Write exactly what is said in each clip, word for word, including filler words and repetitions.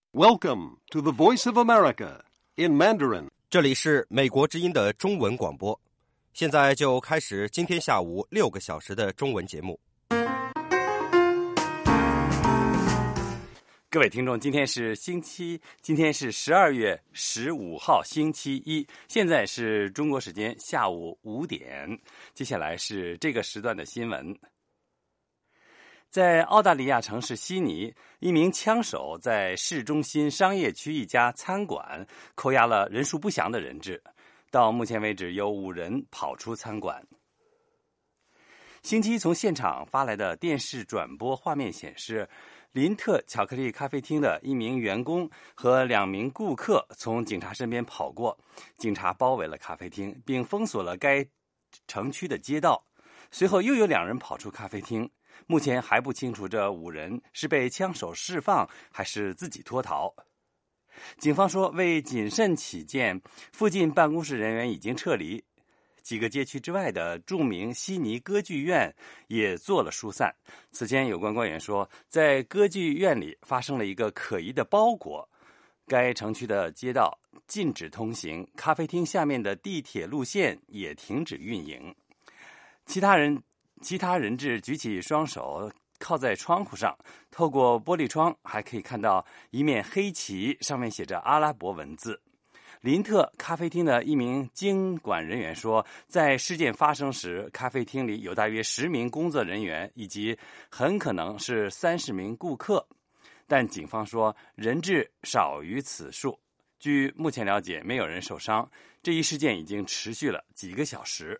Welcome to the Voice of America in Mandarin. 这里是美国之音的中文广播，现在就开始今天下午六个小时的中文节目。 各位听众，今天是星期，今天是十二月十五号，星期一，现在是中国时间下午五点。接下来是这个时段的新闻。在澳大利亚城市悉尼，一名枪手在市中心商业区一家餐馆扣押了人数不详的人质，到目前为止有五人跑出餐馆。星期一从现场发来的电视转播画面显示，林特巧克力咖啡厅的一名员工和两名顾客从警察身边跑过，警察包围了咖啡厅，并封锁了该城区的街道。随后又有两人跑出咖啡厅，目前还不清楚这五人是被枪手释放还是自己脱逃。警方说，为谨慎起见，附近办公室人员已经撤离。几个街区之外的著名悉尼歌剧院也做了疏散。此前有关官员说，在歌剧院里发生了一个可疑的包裹，该城区的街道禁止通行，咖啡厅下面的地铁路线也停止运营。其他人其他人质举起双手靠在窗户上，透过玻璃窗还可以看到一面黑旗，上面写着阿拉伯文字。林特咖啡厅的一名经管人员说，在事件发生时，咖啡厅里有大约十名工作人员以及很可能是三十名顾客，但警方说人质少于此数。据目前了解，没有人受伤。这一事件已经持续了几个小时。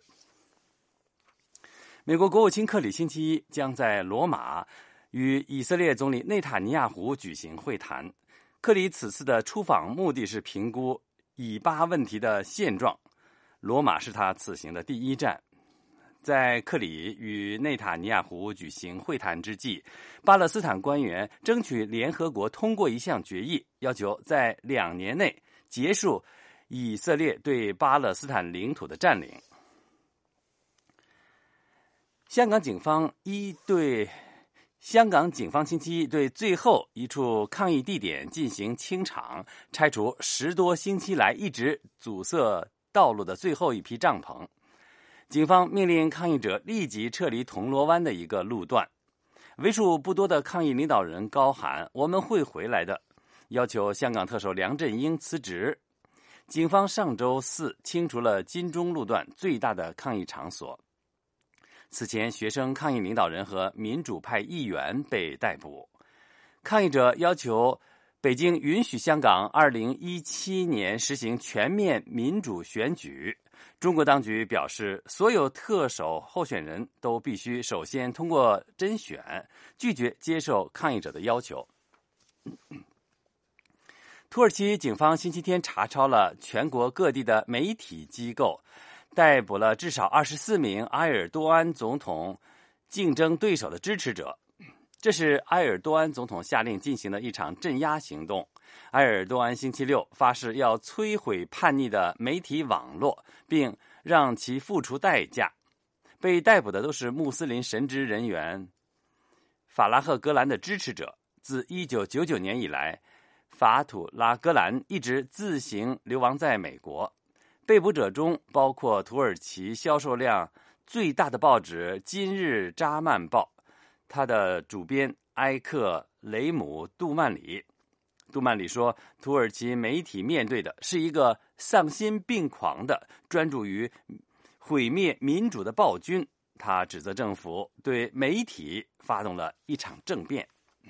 美国国务卿克里星期一将在罗马与以色列总理内塔尼亚胡举行会谈。克里此次的出访目的是评估以巴问题的现状，罗马是他此行的第一站。在克里与内塔尼亚胡举行会谈之际，巴勒斯坦官员争取联合国通过一项决议，要求在两年内结束以色列对巴勒斯坦领土的占领。香港警方一对香港警方星期一对最后一处抗议地点进行清场，拆除十多星期来一直阻塞道路的最后一批帐篷。警方命令抗议者立即撤离铜锣湾的一个路段。为数不多的抗议领导人高喊“我们会回来的”，要求香港特首梁振英辞职。警方上周四清除了金钟路段最大的抗议场所。此前，学生抗议领导人和民主派议员被逮捕。抗议者要求北京允许香港二零一七年实行全面民主选举。中国当局表示，所有特首候选人都必须首先通过甄选，拒绝接受抗议者的要求。土耳其警方星期天查抄了全国各地的媒体机构，逮捕了至少二十四名埃尔多安总统竞争对手的支持者。这是埃尔多安总统下令进行的一场镇压行动。埃尔多安星期六发誓要摧毁叛逆的媒体网络，并让其付出代价。被逮捕的都是穆斯林神职人员法拉赫·格兰的支持者。自一九九九年以来，法土拉·格兰一直自行流亡在美国。被捕者中包括土耳其销售量最大的报纸《今日扎曼报》，他的主编埃克雷姆·杜曼里。杜曼里说，土耳其媒体面对的是一个丧心病狂的、专注于毁灭民主的暴君。他指责政府对媒体发动了一场政变。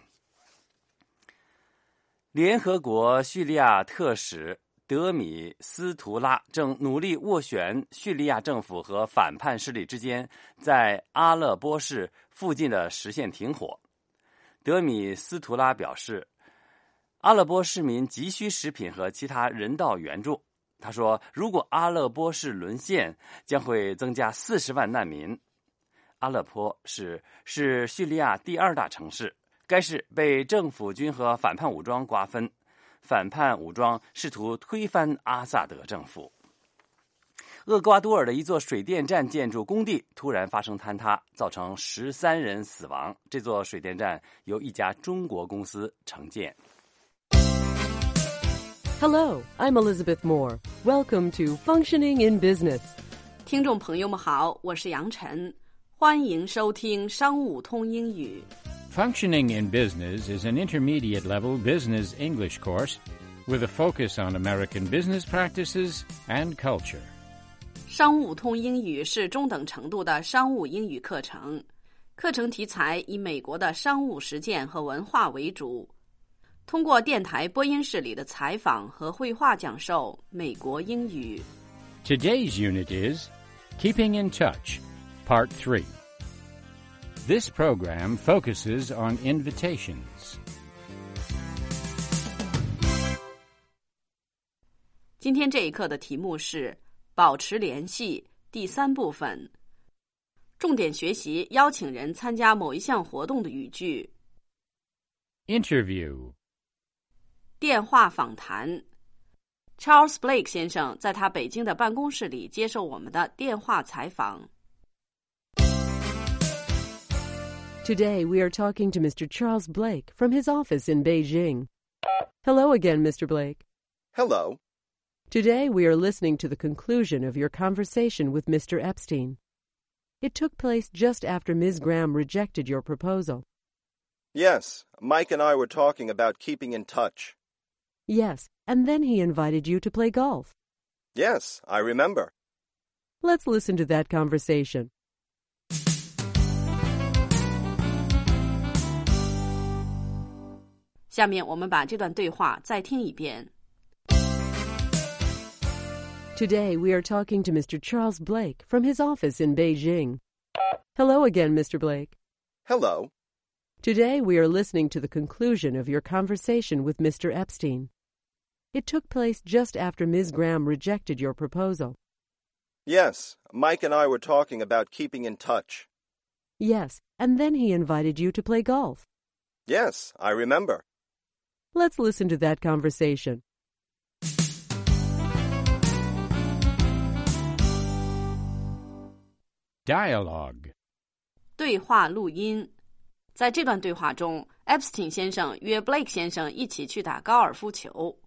联合国叙利亚特使德米斯图拉正努力斡旋叙利亚政府和反叛势力之间在阿勒颇市附近的实现停火。德米斯图拉表示，阿勒颇市民急需食品和其他人道援助。他说，如果阿勒颇市沦陷，将会增加四十万难民。阿勒颇市是叙利亚第二大城市，该市被政府军和反叛武装瓜分。反叛武装试图推翻阿萨德政府。厄瓜多尔的一座水电站建筑工地突然发生坍塌，造成十三人死亡。这座水电站由一家中国公司承建。 Hello, I'm Elizabeth Moore. Welcome to Functioning in Business. 听众朋友们好，我是杨晨，欢迎收听商务通英语。 Functioning in Business is an intermediate-level business English course with a focus on American business practices and culture. 商务通英语是中等程度的商务英语课程，课程题材以美国的商务实践和文化为主，通过电台播音室里的采访和绘画讲授美国英语。 Today's unit is Keeping in Touch, Part three. This program focuses on invitations. 今天这一课的题目是保持联系第三部分，重点学习邀请人参加某一项活动的语句。 Interview. 电话访谈。Charles Blake 先生在他北京的办公室里接受我们的电话采访。 Today we are talking to Mister Charles Blake from his office in Beijing. Hello again, Mister Blake. Hello. Today we are listening to the conclusion of your conversation with Mister Epstein. It took place just after Miz Graham rejected your proposal. Yes, Mike and I were talking about keeping in touch. Yes, and then he invited you to play golf. Yes, I remember. Let's listen to that conversation. 下面我们把这段对话再听一遍。 Today we are talking to Mister Charles Blake from his office in Beijing. Hello again, Mister Blake. Hello. Today we are listening to the conclusion of your conversation with Mister Epstein. It took place just after Miz Graham rejected your proposal. Yes, Mike and I were talking about keeping in touch. Yes, and then he invited you to play golf. Yes, I remember. Let's listen to that conversation. Dialogue. 对话录音。在这段对话中 Epstein 先生约 Blake 先生一起去打高尔夫球。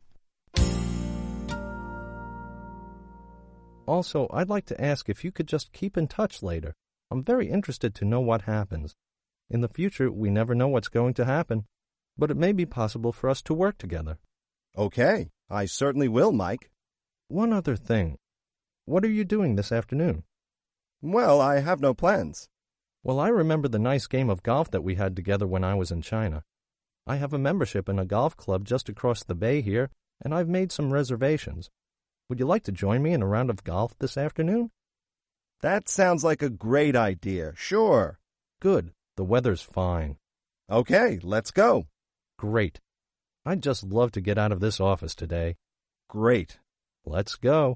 Also, I'd like to ask if you could just keep in touch later. I'm very interested to know what happens. In the future, we never know what's going to happen, but it may be possible for us to work together. Okay, I certainly will, Mike. One other thing. What are you doing this afternoon? Well, I have no plans. Well, I remember the nice game of golf that we had together when I was in China. I have a membership in a golf club just across the bay here, and I've made some reservations. Would you like to join me in a round of golf this afternoon? That sounds like a great idea. Sure. Good. The weather's fine. Okay, let's go. Great. I'd just love to get out of this office today. Great. Let's go.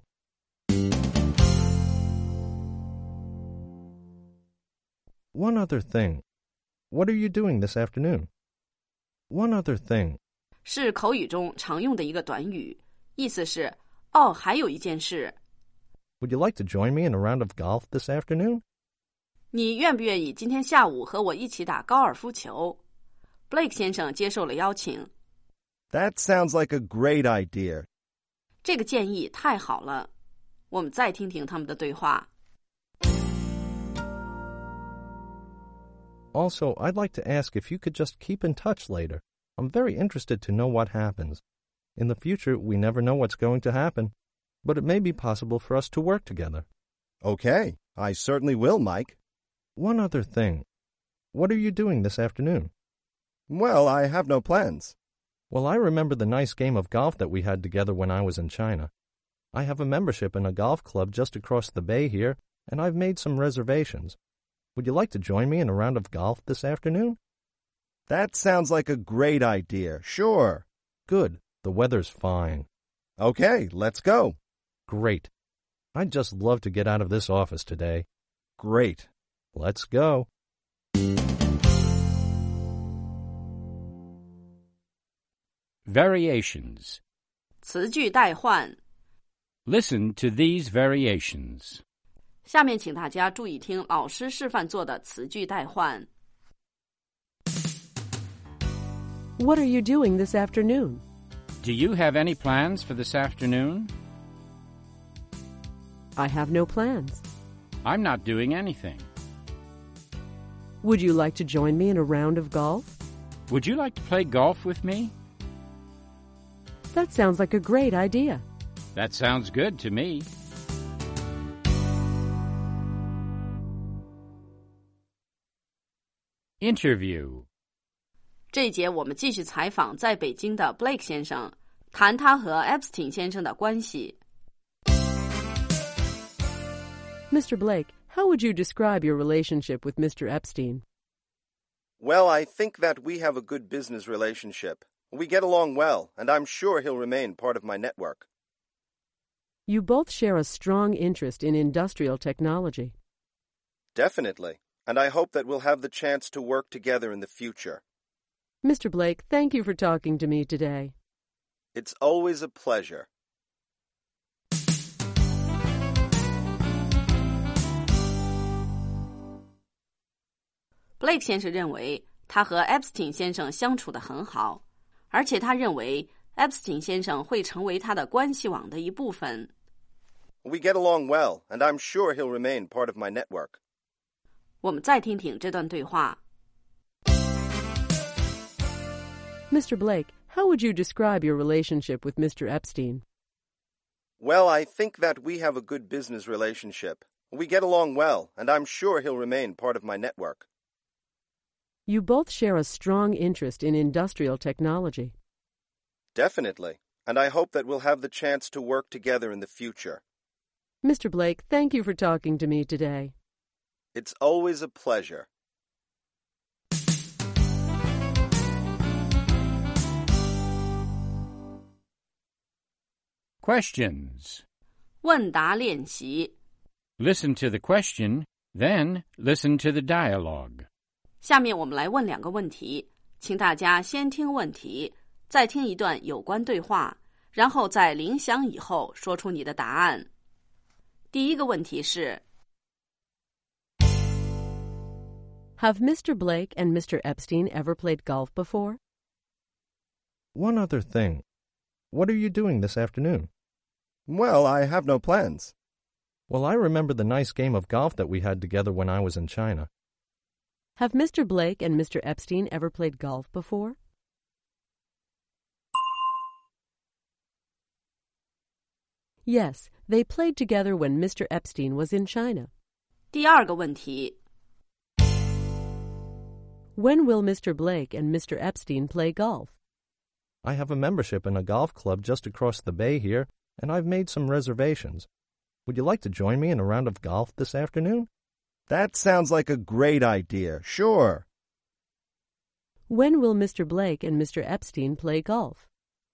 One other thing. What are you doing this afternoon? One other thing. 是口语中常用的一个短语，意思是哦，还有一件事。 Would you like to join me in a round of golf this afternoon? 你愿不愿意今天下午和我一起打高尔夫球 ？Blake 先生接受了邀请。 That sounds like a great idea. 这个建议太好了。我们再听听他们的对话。 Also, I'd like to ask if you could just keep in touch later. I'm very interested to know what happens. In the future, we never know what's going to happen, but it may be possible for us to work together. Okay, I certainly will, Mike. One other thing. What are you doing this afternoon? Well, I have no plans. Well, I remember the nice game of golf that we had together when I was in China. I have a membership in a golf club just across the bay here, and I've made some reservations. Would you like to join me in a round of golf this afternoon? That sounds like a great idea. Sure. Good. The weather's fine. Okay, let's go. Great. I'd just love to get out of this office today. Great. Let's go. Variations. 词句代换。 Listen to these variations. 下面请大家注意听老师示范做的词句代换。 What are you doing this afternoon? Do you have any plans for this afternoon? I have no plans. I'm not doing anything. Would you like to join me in a round of golf? Would you like to play golf with me? That sounds like a great idea. That sounds good to me. Interview. 这一节我们继续采访在北京的 Blake 先生，谈他和 Epstein 先生的关系。 Mister Blake, how would you describe your relationship with Mister Epstein? Well, I think that we have a good business relationship. We get along well, and I'm sure he'll remain part of my network. You both share a strong interest in industrial technology. Definitely, and I hope that we'll have the chance to work together in the future. Mister Blake, thank you for talking to me today. It's always a pleasure. Blake 先生认为他和 Epstein 先生相处得很好，而且他认为 Epstein 先生会成为他的关系网的一部分。 We get along well, and I'm sure he'll remain part of my network. 我们再听听这段对话。 Mister Blake, how would you describe your relationship with Mister Epstein? Well, I think that we have a good business relationship. We get along well, and I'm sure he'll remain part of my network. You both share a strong interest in industrial technology. Definitely, and I hope that we'll have the chance to work together in the future. Mister Blake, thank you for talking to me today. It's always a pleasure. Questions. 问答练习。 Listen to the question, then listen to the dialogue. 下面我们来问两个问题，请大家先听问题，再听一段有关对话，然后在铃响以后说出你的答案。第一个问题是 Have Mister Blake and Mister Epstein ever played golf before? One other thing. What are you doing this afternoon? Well, I have no plans. Well, I remember the nice game of golf that we had together when I was in China. Have Mister Blake and Mister Epstein ever played golf before? Yes, they played together when Mister Epstein was in China. 第二个问题 When will Mister Blake and Mister Epstein play golf? I have a membership in a golf club just across the bay here, and I've made some reservations. Would you like to join me in a round of golf this afternoon? That sounds like a great idea. Sure. When will Mister Blake and Mister Epstein play golf?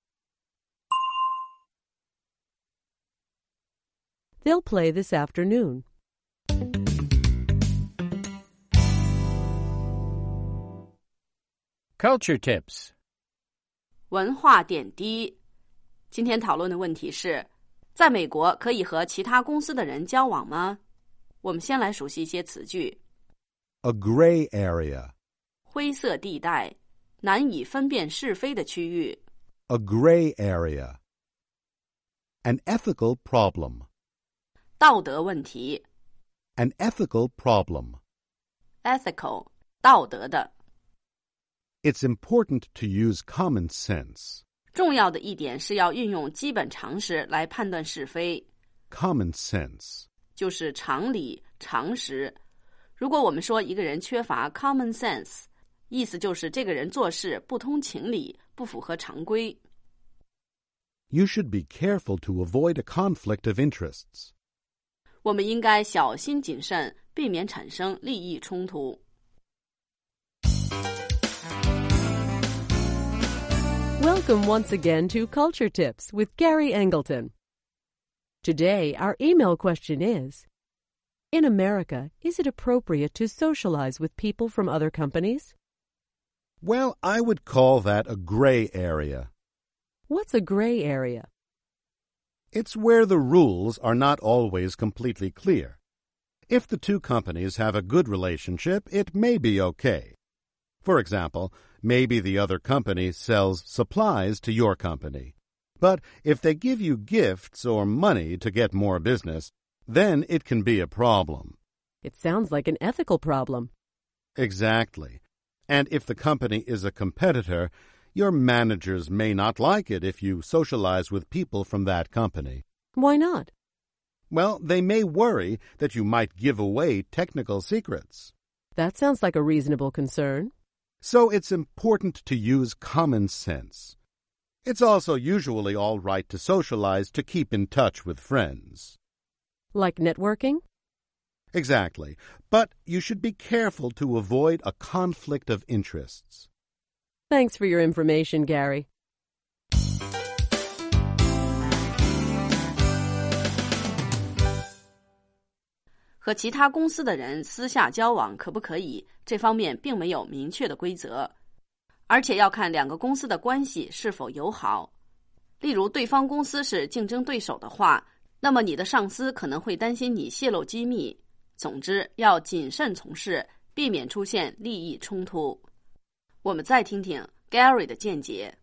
They'll play this afternoon. Culture tips. 文化点滴。今天讨论的问题是，在美国可以和其他公司的人交往吗？我们先来熟悉一些词句。 A gray area. 灰色地带，难以分辨是非的区域。 A gray area. An ethical problem. 道德问题。 An ethical problem. ethical 道德的。 It's important to use common sense. 重要的一点是要运用基本常识来判断是非。 Common sense. 就是常理、常识。如果我们说一个人缺乏 common sense， 意思就是这个人做事不通情理，不符合常规。 You should be careful to avoid a conflict of interests. 我们应该小心谨慎，避免产生利益冲突。 Welcome once again to Culture Tips with Gary Angleton. Today, our email question is, in America, is it appropriate to socialize with people from other companies? Well, I would call that a gray area. What's a gray area? It's where the rules are not always completely clear. If the two companies have a good relationship, it may be okay. For example, maybe the other company sells supplies to your company, But if they give you gifts or money to get more business, then it can be a problem. It sounds like an ethical problem. Exactly. And if the company is a competitor, your managers may not like it if you socialize with people from that company. Why not? Well, they may worry that you might give away technical secrets. That sounds like a reasonable concern. So it's important to use common sense. It's also usually all right to socialize to keep in touch with friends. Like networking? Exactly. But you should be careful to avoid a conflict of interests. Thanks for your information, Gary. 和其他公司的人私下交往可不可以？这方面并没有明确的规则，而且要看两个公司的关系是否友好。例如，对方公司是竞争对手的话，那么你的上司可能会担心你泄露机密。总之，要谨慎从事，避免出现利益冲突。我们再听听 Gary 的见解。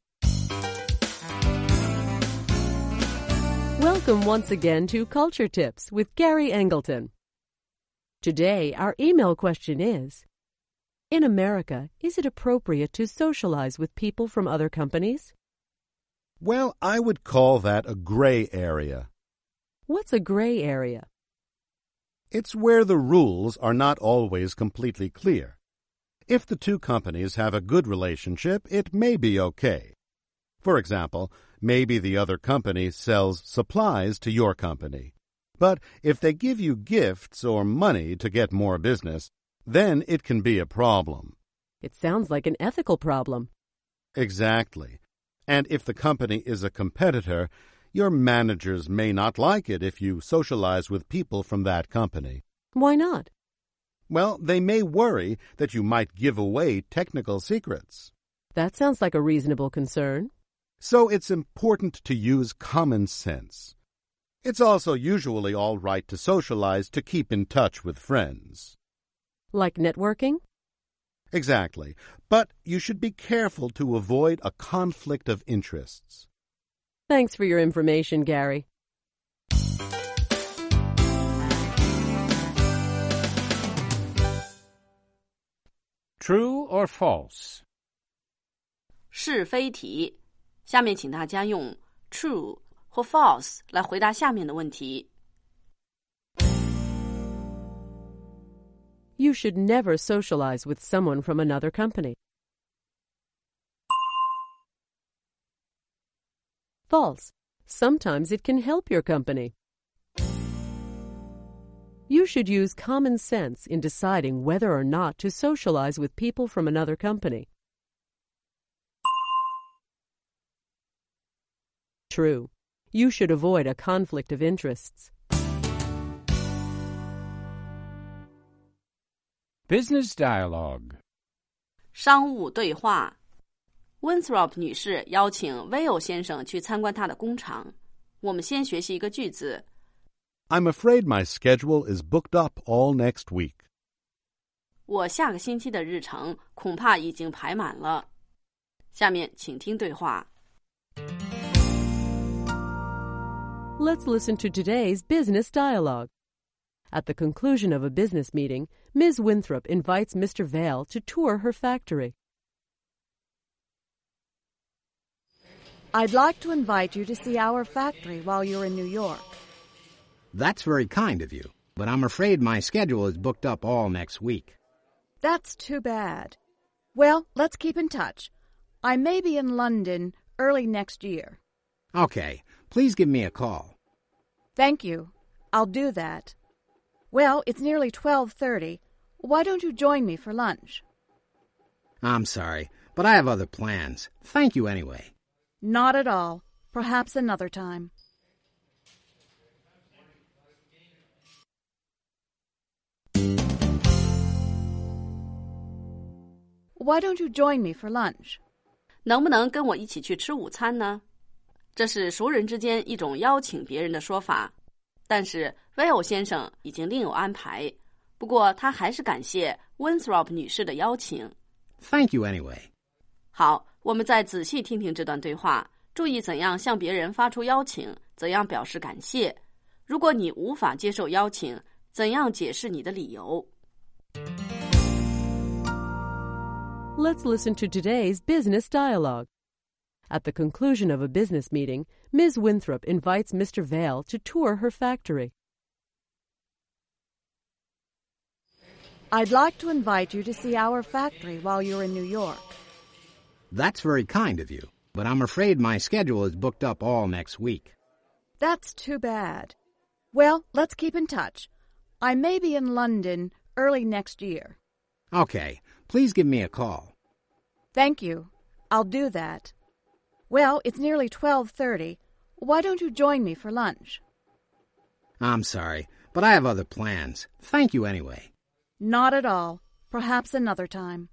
Welcome once again to Culture Tips with Gary Angleton. Today, our email question is, in America, is it appropriate to socialize with people from other companies? Well, I would call that a gray area. What's a gray area? It's where the rules are not always completely clear. If the two companies have a good relationship, it may be okay. For example, maybe the other company sells supplies to your company. But if they give you gifts or money to get more business, then it can be a problem. It sounds like an ethical problem. Exactly. And if the company is a competitor, your managers may not like it if you socialize with people from that company. Why not? Well, they may worry that you might give away technical secrets. That sounds like a reasonable concern. So it's important to use common sense. It's also usually all right to socialize to keep in touch with friends. Like networking? Exactly. But you should be careful to avoid a conflict of interests. Thanks for your information, Gary. True or false? 是非题，下面请大家用 true 或 false 来回答下面的问题。 You should never socialize with someone from another company. False. Sometimes it can help your company. You should use common sense in deciding whether or not to socialize with people from another company. True. You should avoid a conflict of interests. Business dialogue. 商务对话。Winthrop 女士邀请 Vale 先生去参观她的工厂。我们先学习一个句子。 I'm afraid my schedule is booked up all next week. 我下个星期的日程恐怕已经排满了。下面请听对话。 Let's listen to today's business dialogue. At the conclusion of a business meeting, Miz Winthrop invites Mister Vale to tour her factory. I'd like to invite you to see our factory while you're in New York. That's very kind of you, but I'm afraid my schedule is booked up all next week. That's too bad. Well, let's keep in touch. I may be in London early next year. Okay, please give me a call. Thank you. I'll do that. Well, it's nearly twelve thirty. Why don't you join me for lunch? I'm sorry, but I have other plans. Thank you anyway. Not at all. Perhaps another time. Why don't you join me for lunch? 能不能跟我一起去吃午餐呢？这是熟人之间一种邀请别人的说法，但是 Vale 先生已经另有安排。不过他还是感谢 Winthrop 女士的邀请。 Thank you anyway. 好，我们再仔细听听这段对话， 注意怎样向别人发出邀请，怎样表示感谢。如果你无法接受邀请，怎样解释你的理由？ Let's listen to today's business dialogue. At the conclusion of a business meeting, Miz Winthrop invites Mister Vale to tour her factory. I'd like to invite you to see our factory while you're in New York. That's very kind of you, but I'm afraid my schedule is booked up all next week. That's too bad. Well, let's keep in touch. I may be in London early next year. Okay, please give me a call. Thank you. I'll do that. Well, it's nearly twelve thirty. Why don't you join me for lunch? I'm sorry, but I have other plans. Thank you anyway. Not at all. Perhaps another time.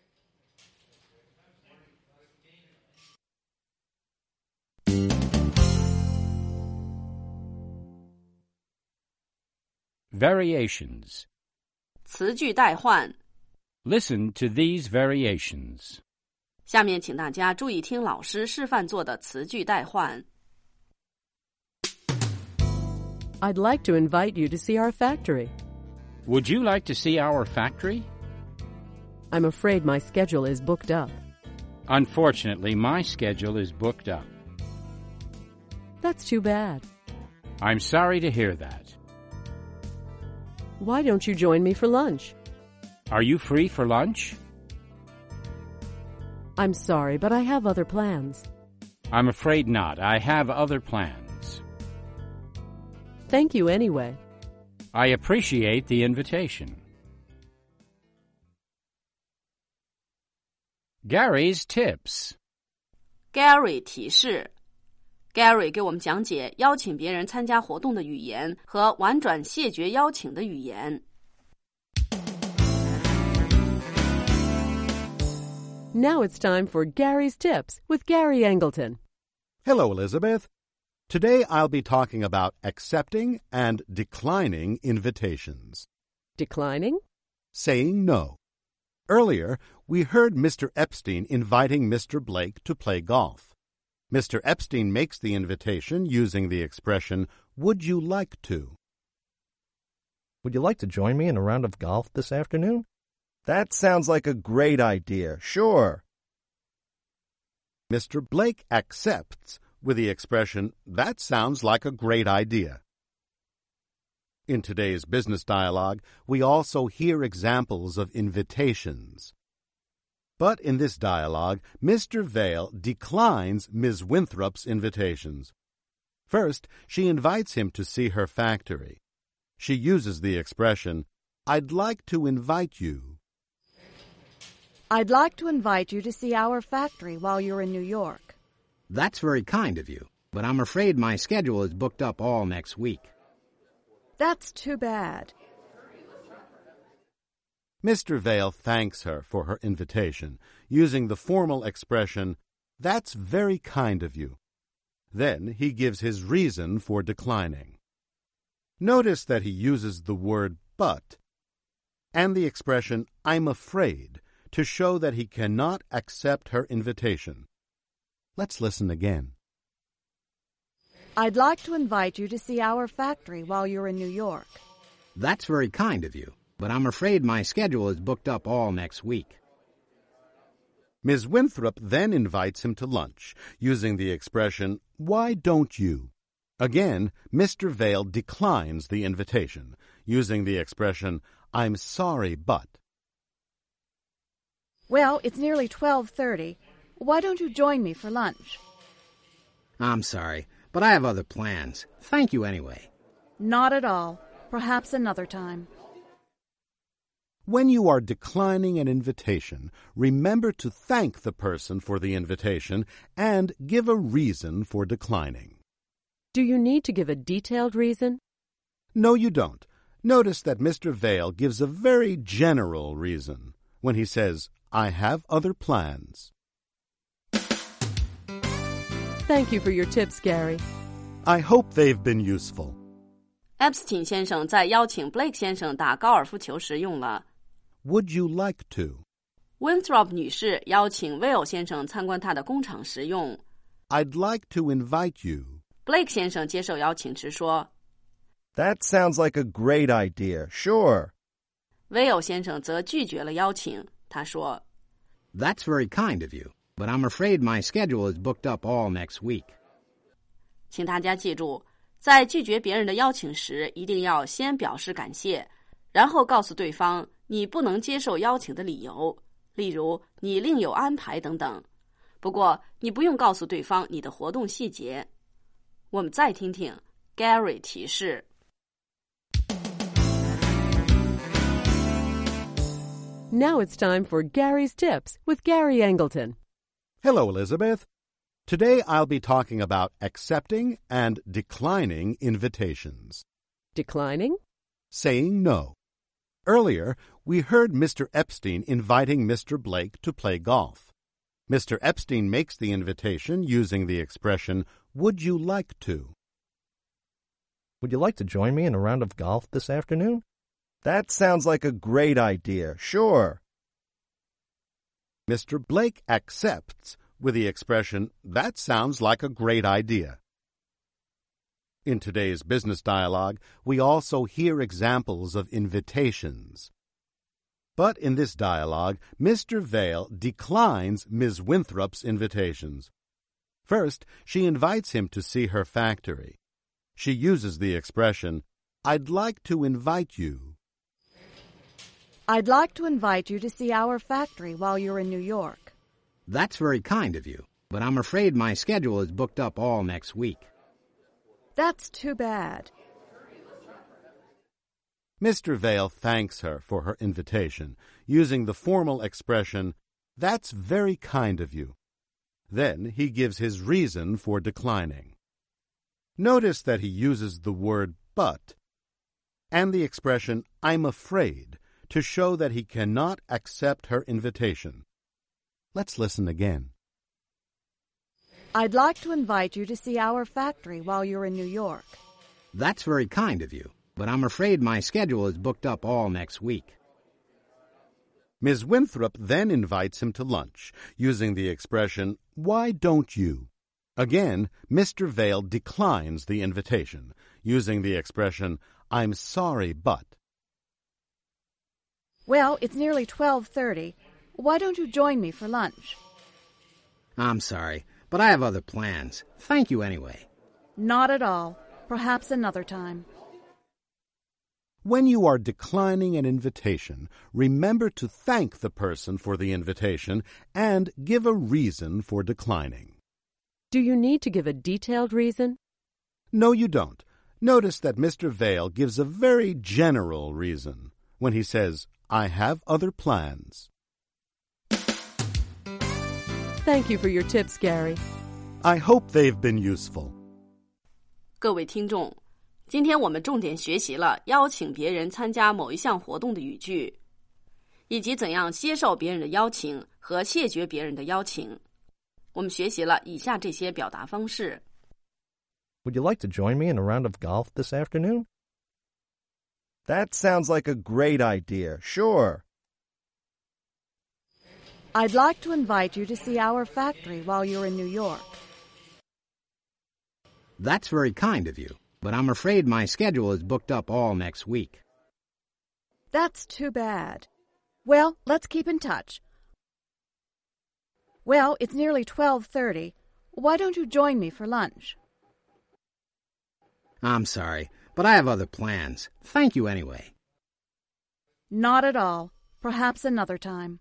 Variations. 词句代换。 Listen to these variations. 下面请大家注意听老师示范做的词句代换。 I'd like to invite you to see our factory. Would you like to see our factory? I'm afraid my schedule is booked up. Unfortunately, my schedule is booked up. That's too bad. I'm sorry to hear that. Why don't you join me for lunch? Are you free for lunch? I'm sorry, but I have other plans. I'm afraid not. I have other plans. Thank you anyway. I appreciate the invitation. Gary's tips. Gary 提示 Gary 给我们讲解邀请别人参加活动的语言和婉转谢绝邀请的语言。 Now it's time for Gary's Tips with Gary Angleton. Hello, Elizabeth. Today I'll be talking about accepting and declining invitations. Declining? Saying no. Earlier, we heard Mister Epstein inviting Mister Blake to play golf. Mister Epstein makes the invitation using the expression, "Would you like to?" Would you like to join me in a round of golf this afternoon? That sounds like a great idea. Sure. Mister Blake accepts with the expression, "That sounds like a great idea." In today's business dialogue, we also hear examples of invitations. But in this dialogue, Mister Vale declines Miz Winthrop's invitations. First, she invites him to see her factory. She uses the expression, "I'd like to invite you." I'd like to invite you to see our factory while you're in New York. That's very kind of you, but I'm afraid my schedule is booked up all next week. That's too bad. Mister Vale thanks her for her invitation, using the formal expression, "That's very kind of you." Then he gives his reason for declining. Notice that he uses the word "but" and the expression "I'm afraid" to show that he cannot accept her invitation. Let's listen again. I'd like to invite you to see our factory while you're in New York. That's very kind of you, but I'm afraid my schedule is booked up all next week. Miz Winthrop then invites him to lunch, using the expression, "Why don't you?" Again, Mister Vale declines the invitation, using the expression, "I'm sorry, but." Well, it's nearly twelve thirty. Why don't you join me for lunch? I'm sorry, but I have other plans. Thank you anyway. Not at all. Perhaps another time. When you are declining an invitation, remember to thank the person for the invitation and give a reason for declining. Do you need to give a detailed reason? No, you don't. Notice that Mister Vale gives a very general reason when he says, "I have other plans." Thank you for your tips, Gary. I hope they've been useful. Epstein 先生在邀请 Blake 先生打高尔夫球时用了 Would you like to? Winthrop 女士邀请 Vale 先生参观她的工厂时用 I'd like to invite you. Blake 先生接受邀请时说 That sounds like a great idea. Sure. Will 先生则拒绝了邀请，他说 That's very kind of you, but I'm afraid my schedule is booked up all next week. 请大家记住，在拒绝别人的邀请时，一定要先表示感谢，然后告诉对方你不能接受邀请的理由，例如你另有安排等等。不过你不用告诉对方你的活动细节。我们再听听 Gary 提示。 Now it's time for Gary's Tips with Gary Angleton. Hello, Elizabeth. Today I'll be talking about accepting and declining invitations. Declining? Saying no. Earlier, we heard Mister Epstein inviting Mister Blake to play golf. Mister Epstein makes the invitation using the expression, would you like to? Would you like to join me in a round of golf this afternoon? That sounds like a great idea. Sure. Mister Blake accepts with the expression, that sounds like a great idea. In today's business dialogue, we also hear examples of invitations. But in this dialogue, Mister Vail declines Miz Winthrop's invitations. First, she invites him to see her factory. She uses the expression, I'd like to invite you. I'd like to invite you to see our factory while you're in New York. That's very kind of you, but I'm afraid my schedule is booked up all next week. That's too bad. Mister Vail thanks her for her invitation, using the formal expression, that's very kind of you. Then he gives his reason for declining. Notice that he uses the word but and the expression, I'm afraid, to show that he cannot accept her invitation. Let's listen again. I'd like to invite you to see our factory while you're in New York. That's very kind of you, but I'm afraid my schedule is booked up all next week. Miz Winthrop then invites him to lunch, using the expression, why don't you? Again, Mister Vail declines the invitation, using the expression, I'm sorry, but. Well, it's nearly twelve thirty. Why don't you join me for lunch? I'm sorry, but I have other plans. Thank you anyway. Not at all. Perhaps another time. When you are declining an invitation, remember to thank the person for the invitation and give a reason for declining. Do you need to give a detailed reason? No, you don't. Notice that Mister Vail gives a very general reason when he says, I have other plans. Thank you for your tips, Gary. I hope they've been useful. 各位听众，今天我们重点学习了邀请别人参加某一项活动的语句，以及怎样接受别人的邀请和谢绝别人的邀请。我们学习了以下这些表达方式。 Would you like to join me in a round of golf this afternoon? That sounds like a great idea. Sure. I'd like to invite you to see our factory while you're in New York. That's very kind of you, but I'm afraid my schedule is booked up all next week. That's too bad. Well, let's keep in touch. Well, it's nearly twelve thirty. Why don't you join me for lunch? I'm sorry, but I have other plans. Thank you anyway. Not at all. Perhaps another time.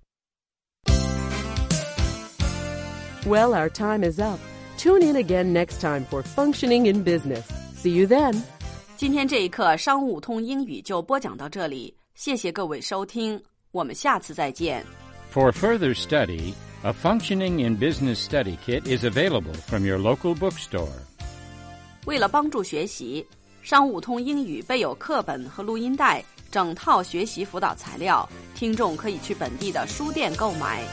Well, our time is up. Tune in again next time for Functioning in Business. See you then. 今天这一课商务通英语就播讲到这里，谢谢各位收听，我们下次再见。 For further study, a Functioning in Business Study Kit is available from your local bookstore. 为了帮助学习，商务通英语备有课本和录音带，整套学习辅导材料，听众可以去本地的书店购买。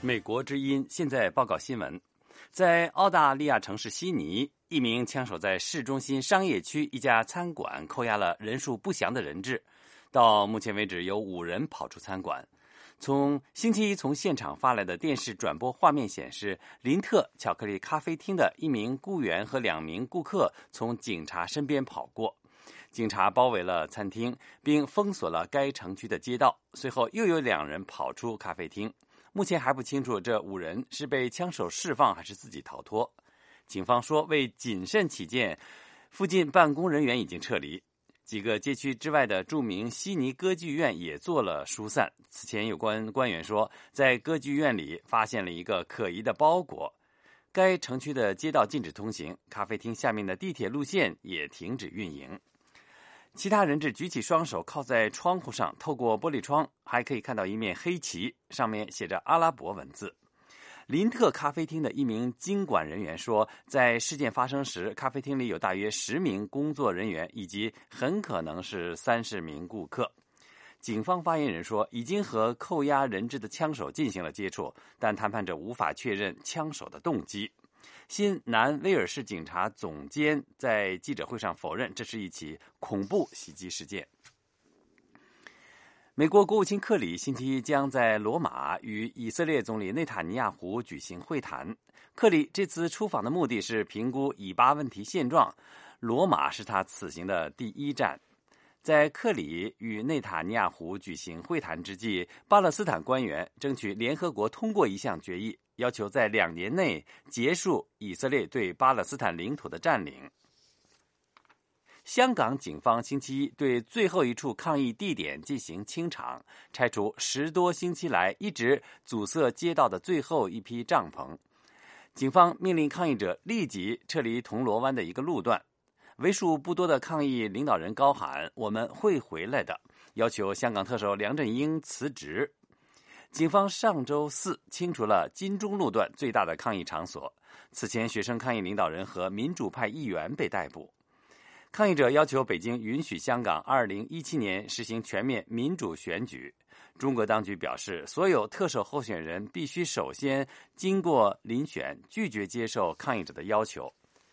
美国之音现在报告新闻，在澳大利亚城市悉尼，一名枪手在市中心商业区一家餐馆扣押了人数不详的人质。到目前为止，有五人跑出餐馆。从星期一从现场发来的电视转播画面显示，林特巧克力咖啡厅的一名雇员和两名顾客从警察身边跑过。警察包围了餐厅，并封锁了该城区的街道。随后又有两人跑出咖啡厅。目前还不清楚这五人是被枪手释放还是自己逃脱。警方说，为谨慎起见，附近办公人员已经撤离。几个街区之外的著名悉尼歌剧院也做了疏散。此前有关官员说，在歌剧院里发现了一个可疑的包裹。该城区的街道禁止通行，咖啡厅下面的地铁路线也停止运营。其他人质举起双手靠在窗户上，透过玻璃窗还可以看到一面黑旗，上面写着阿拉伯文字。林特咖啡厅的一名经管人员说，在事件发生时，咖啡厅里有大约十名工作人员，以及很可能是三十名顾客。警方发言人说，已经和扣押人质的枪手进行了接触，但谈判者无法确认枪手的动机。新南威尔士警察总监在记者会上否认这是一起恐怖袭击事件。美国国务卿克里星期一将在罗马与以色列总理内塔尼亚胡举行会谈。克里这次出访的目的是评估以巴问题现状，罗马是他此行的第一站。在克里与内塔尼亚胡举行会谈之际，巴勒斯坦官员争取联合国通过一项决议，要求在两年内结束以色列对巴勒斯坦领土的占领。香港警方星期一对最后一处抗议地点进行清场，拆除十多星期来一直阻塞街道的最后一批帐篷。警方命令抗议者立即撤离铜锣湾的一个路段。为数不多的抗议领导人高喊：“我们会回来的”，要求香港特首梁振英辞职。警方上周四清除了金钟路段最大的抗议场所。此前，学生抗议领导人和民主派议员被逮捕。抗议者要求北京允许香港二零一七年实行全面民主选举。中国当局表示，所有特首候选人必须首先经过遴选，拒绝接受抗议者的要求。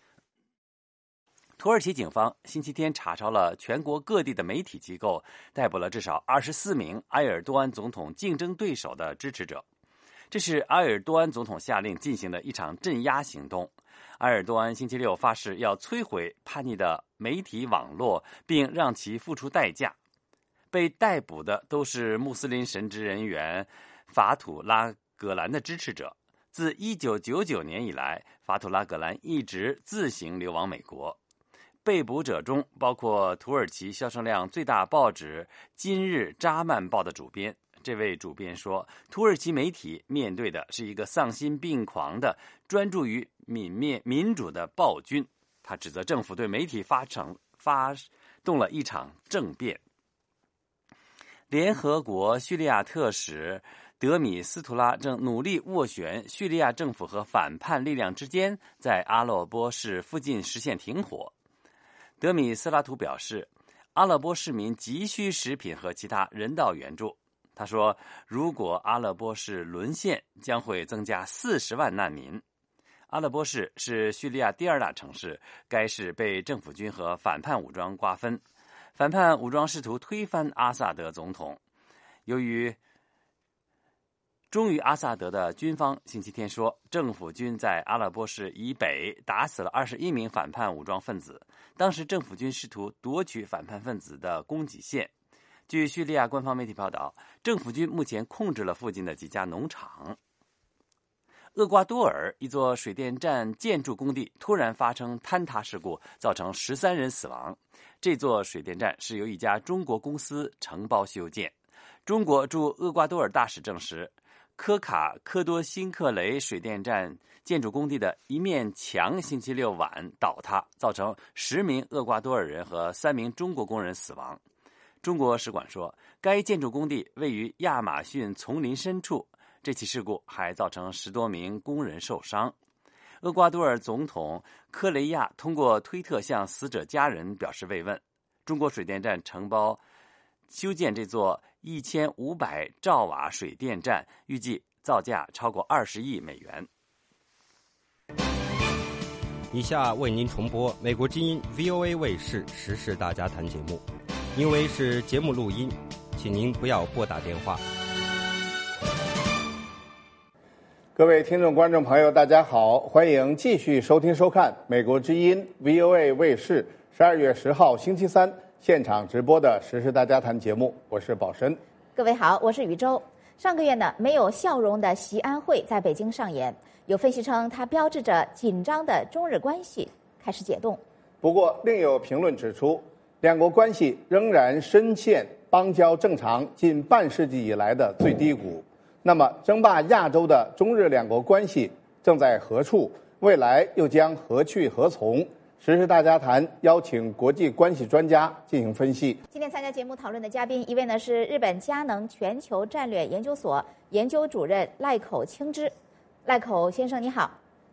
土耳其警方星期天查抄了全国各地的媒体机构，逮捕了至少二十四名埃尔多安总统竞争对手的支持者。这是埃尔多安总统下令进行的一场镇压行动。埃尔多安星期六发誓要摧毁叛逆的媒体网络，并让其付出代价。被逮捕的都是穆斯林神职人员法土拉葛兰的支持者。自一九九九年以来，法土拉葛兰一直自行流亡美国。被捕者中包括土耳其销售量最大报纸《今日扎曼报》的主编。这位主编说，土耳其媒体面对的是一个丧心病狂的、专注于泯灭民主的暴君。他指责政府对媒体发成发动了一场政变。联合国叙利亚特使德米斯图拉正努力斡旋叙利亚政府和反叛力量之间在阿勒颇市附近实现停火。德米斯拉图表示，阿勒颇市民急需食品和其他人道援助。他说，如果阿勒颇市沦陷，将会增加四十万难民。阿勒颇市是叙利亚第二大城市，该市被政府军和反叛武装瓜分。反叛武装试图推翻阿萨德总统。由于忠于阿萨德的军方星期天说，政府军在阿勒颇市以北打死了二十一名反叛武装分子。当时政府军试图夺取反叛分子的供给线。据叙利亚官方媒体报道，政府军目前控制了附近的几家农场。厄瓜多尔一座水电站建筑工地突然发生坍塌事故，造成十三人死亡。这座水电站是由一家中国公司承包修建。中国驻厄瓜多尔大使证实，科卡科多辛克雷水电站建筑工地的一面墙星期六晚倒塌，造成十名厄瓜多尔人和三名中国工人死亡。中国使馆说，该建筑工地位于亚马逊丛林深处。这起事故还造成十多名工人受伤。厄瓜多尔总统科雷亚通过推特向死者家人表示慰问。中国水电站承包修建这座一千五百兆瓦水电站，预计造价超过二十亿美元。 以下为您重播美国之音 V O A 卫视时事大家谈节目，因为是节目录音，请您不要拨打电话。 各位听众观众朋友大家好，欢迎继续收听收看美国之音 V O A 卫视十二月十号星期三现场直播的时事大家谈节目，我是宝申。 各位好，我是宇宙。上个月呢，没有笑容的习安会在北京上演，有分析称它标志着紧张的中日关系开始解冻。 不过另有评论指出，两国关系仍然深陷邦交正常近半世纪以来的最低谷。那么争霸亚洲的中日两国关系正在何处？未来又将何去何从？时事大家谈邀请国际关系专家进行分析。 今天参加节目讨论的嘉宾，一位呢是日本佳能全球战略研究所研究主任赖口清之。赖口先生你好。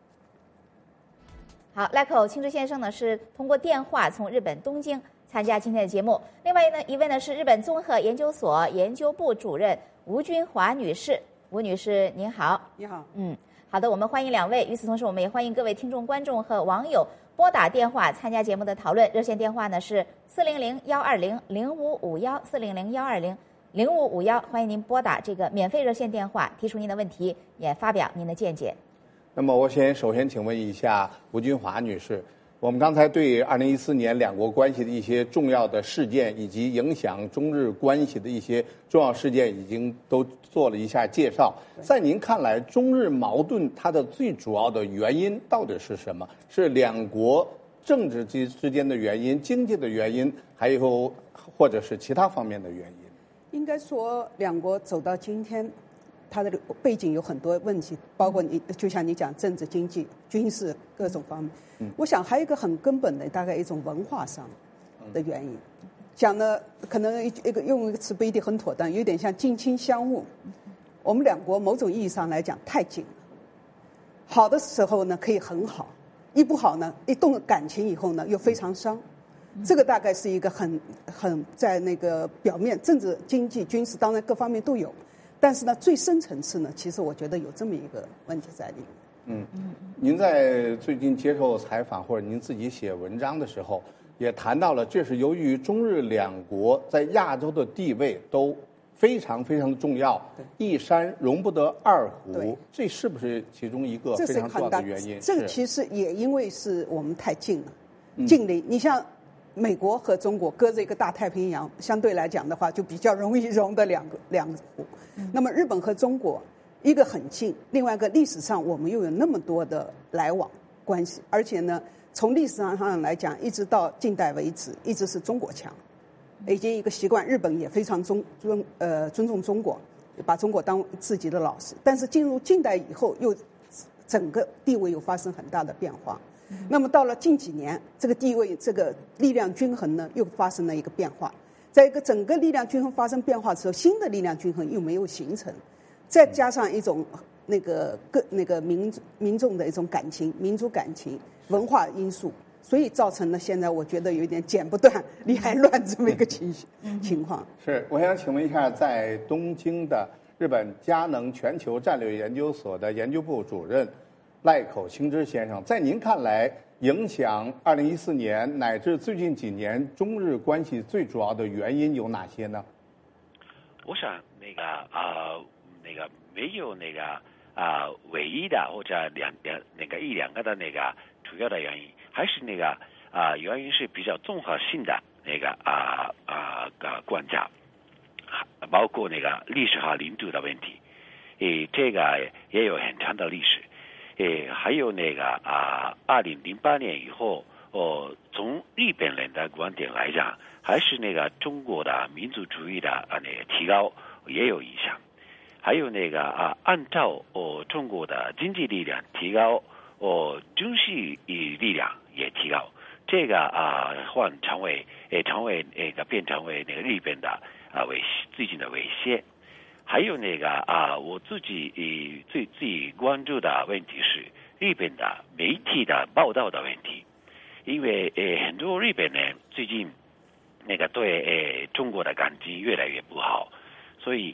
好，赖口清之先生呢是通过电话从日本东京参加今天的节目。另外呢一位呢是日本综合研究所研究部主任吴君华女士。吴女士您好。 你好。 嗯，好的，我们欢迎两位。与此同时，我们也欢迎各位听众观众和网友拨打电话参加节目的讨论。热线电话呢是四零零幺二零零五五幺四零零幺二零零五五幺，欢迎您拨打这个免费热线电话，提出您的问题，也发表您的见解。 那么我先首先请问一下吴君华女士，我们刚才对二零一四年两国关系的一些重要的事件以及影响中日关系的一些重要事件已经都做了一下介绍。在您看来，中日矛盾它的最主要的原因到底是什么？是两国政治之之间的原因、经济的原因，还有或者是其他方面的原因？ 应该说，两国走到今天，它的背景有很多问题，包括你就像你讲政治、经济、军事各种方面。嗯、我想还有一个很根本的，大概一种文化上的原因。讲的可能一个用一个词不一定很妥当，有点像近亲相恶。我们两国某种意义上来讲太近了，好的时候呢可以很好，一不好呢，一动感情以后呢又非常伤。这个大概是一个很很在那个表面政治、经济、军事，当然各方面都有，但是呢最深层次呢，其实我觉得有这么一个问题在里面。 嗯，您在最近接受采访或者您自己写文章的时候，也谈到了，这是由于中日两国在亚洲的地位都非常非常的重要，一山容不得二虎，这是不是其中一个非常重要的原因？ 这个其实也因为是我们太近了，嗯、近邻。你像美国和中国隔着一个大太平洋，相对来讲的话，就比较容易容得两个两个虎。嗯、那么日本和中国，一个很近，另外一个历史上我们又有那么多的来往关系，而且呢，从历史上来讲，一直到近代为止，一直是中国强，已经一个习惯。日本也非常尊尊呃尊重中国，把中国当自己的老师。但是进入近代以后，又整个地位又发生很大的变化。嗯、那么到了近几年，这个地位这个力量均衡呢，又发生了一个变化。在一个整个力量均衡发生变化之后，新的力量均衡又没有形成，再加上一种那个各那个民民众的一种感情、民族感情、文化因素，所以造成了现在我觉得有点剪不断、理还乱这么一个情绪、嗯、情况。 是，我想请问一下，在东京的日本佳能全球战略研究所的研究部主任赖口清之先生，在您看来，影响二零一四年乃至最近几年中日关系最主要的原因有哪些呢？ 我想那个呃那个没有那个啊、呃、唯一的或者两两那个一两个的那个主要的原因，还是那个啊、呃、原因是比较综合性的那个啊啊个关卡，包括那个历史和领土的问题，诶这个也有很长的历史。诶，还有那个啊，二零零八年以后，哦，从日本人的观点来讲，还是那个中国的民族主义的啊那个提高也有影响。还有那个啊，按照哦中国的经济力量提高，哦军事力量也提高，这个啊换成为诶成为那个变成为那个日本的啊威最近的威胁。还有那个啊，我自己呃最最关注的问题是日本的媒体的报道的问题，因为呃很多日本人最近那个对呃中国的感情越来越不好，所以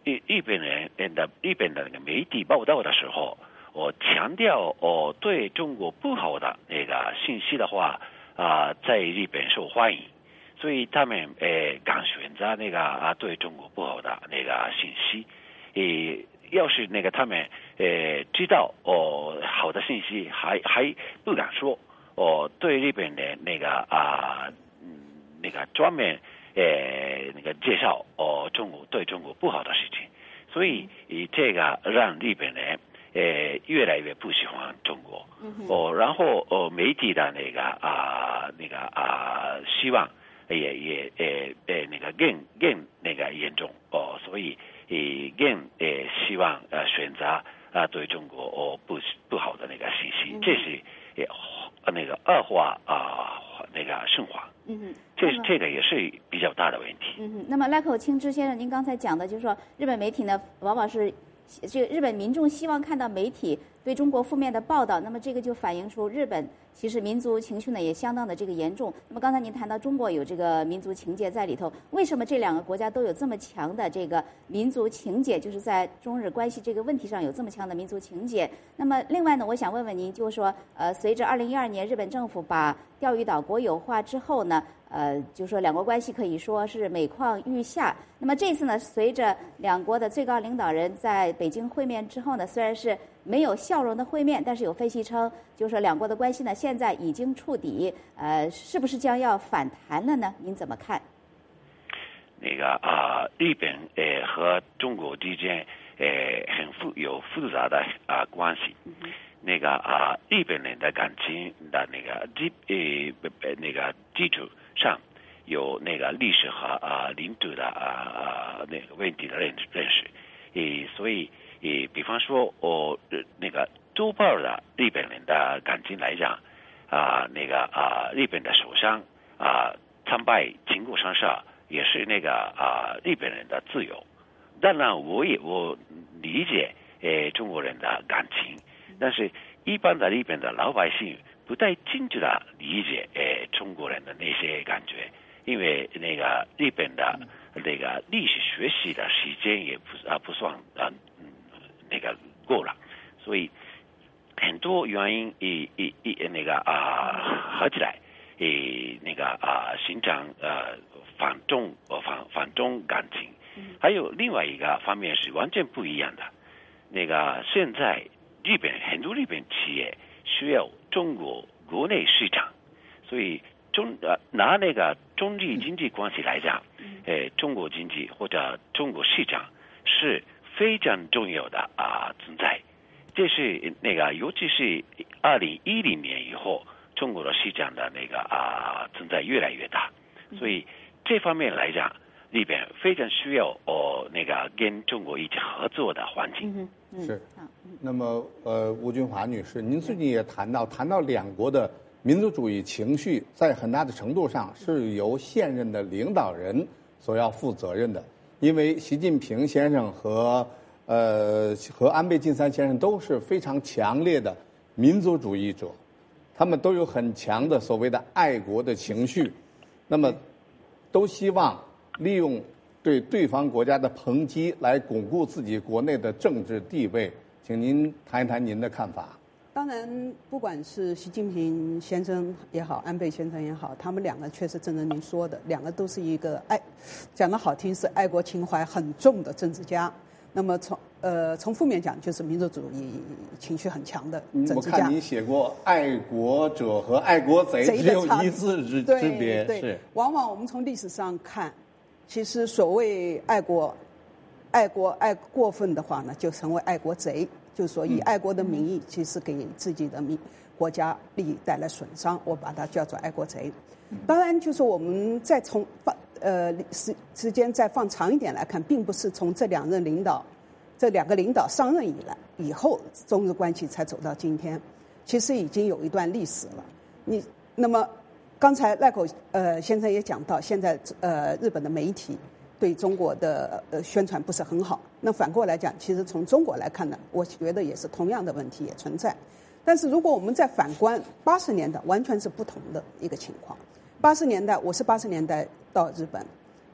日日本人的日本的那个媒体报道的时候，我强调哦对中国不好的那个信息的话啊、呃，在日本受欢迎，所以他们呃敢选择那个啊对中国不好的那个信息。呃，要是那个他们呃知道哦好的信息还还不敢说哦，对日本人那个啊、呃、那个专门呃那个介绍哦中国对中国不好的事情，所以这个让日本人呃越来越不喜欢中国。哦，然后哦媒体的那个啊、呃、那个啊、呃、希望也也呃呃那个更更那个严重哦，所以也更呃希望呃选择啊、呃、对中国哦不不好的那个信息，这是呃那个恶化啊、呃、那个顺化。 嗯， 这这个也是比较大的问题。 嗯，那么赖口清之先生，您刚才讲的就是说，日本媒体呢，往往是这个日本民众希望看到媒体对中国负面的报道，那么这个就反映出日本其实民族情绪呢也相当的这个严重。那么刚才您谈到中国有这个民族情结在里头，为什么这两个国家都有这么强的这个民族情结？就是在中日关系这个问题上有这么强的民族情结。那么另外呢，我想问问您，就是说，呃，随着二零一二年日本政府把钓鱼岛国有化之后呢，呃，就是说两国关系可以说是每况愈下。那么这次呢，随着两国的最高领导人在北京会面之后呢，虽然是没有笑容的会面，但是有分析称，就是说两国的关系呢现在已经触底，呃，是不是将要反弹了呢？您怎么看？ 那个啊、呃，日本呃和中国之间呃很复有复杂的啊、呃、关系。嗯、那个啊、呃，日本人的感情的那个基呃那个基础上有那个历史和啊、呃、领土的啊、呃、那个问题的认认识，呃，所以呃比方说哦、呃、那个周报的日本人的感情来讲啊、呃、那个啊、呃、日本的首相啊、呃、参拜靖国神社也是那个啊、呃、日本人的自由。当然我也我理解呃中国人的感情，但是一般的日本的老百姓不太清楚的理解呃中国人的那些感觉。因为那个日本的那个历史学习的时间也不啊不算啊嗯那个够了，所以很多原因一一一那个啊合起来，诶那个啊形成呃反中反反中感情。还有另外一个方面是完全不一样的，那个现在日本很多日本企业需要中国国内市场，所以。中呃拿那个中日经济关系来讲，呃，中国经济或者中国市场是非常重要的啊、呃、存在。这是那个，尤其是二零一零年以后，中国的市场的那个啊、呃、存在越来越大，所以这方面来讲，日本非常需要哦那个跟中国一起合作的环境。 嗯嗯、 是。那么呃，吴君华女士，您最近也谈到谈到两国的。民族主义情绪在很大的程度上是由现任的领导人所要负责任的，因为习近平先生和呃和安倍晋三先生都是非常强烈的民族主义者，他们都有很强的所谓的爱国的情绪，那么都希望利用对对方国家的抨击来巩固自己国内的政治地位，请您谈一谈您的看法。 当然，不管是习近平先生也好，安倍先生也好，他们两个确实正如您说的，两个都是一个爱，讲得好听是爱国情怀很重的政治家。那么从呃从负面讲，就是民族主义情绪很强的政治家。 我看你写过“爱国者”和“爱国贼”只有一字之之别， 对， 是。 往往我们从历史上看，其实所谓爱国、爱国爱过分的话呢，就成为爱国贼。就是说，以爱国的名义，其实给自己的民国家利益带来损伤，我把它叫做爱国贼。当然，就是我们再从放呃时时间再放长一点来看，并不是从这两任领导、这两个领导上任以来以后，中日关系才走到今天，其实已经有一段历史了。你那么刚才赖口呃先生也讲到，现在呃日本的媒体对中国的呃宣传不是很好。那反过来讲，其实从中国来看呢，我觉得也是同样的问题也存在。但是如果我们再反观八十年代，完全是不同的一个情况。八十年代，我是八十年代到日本，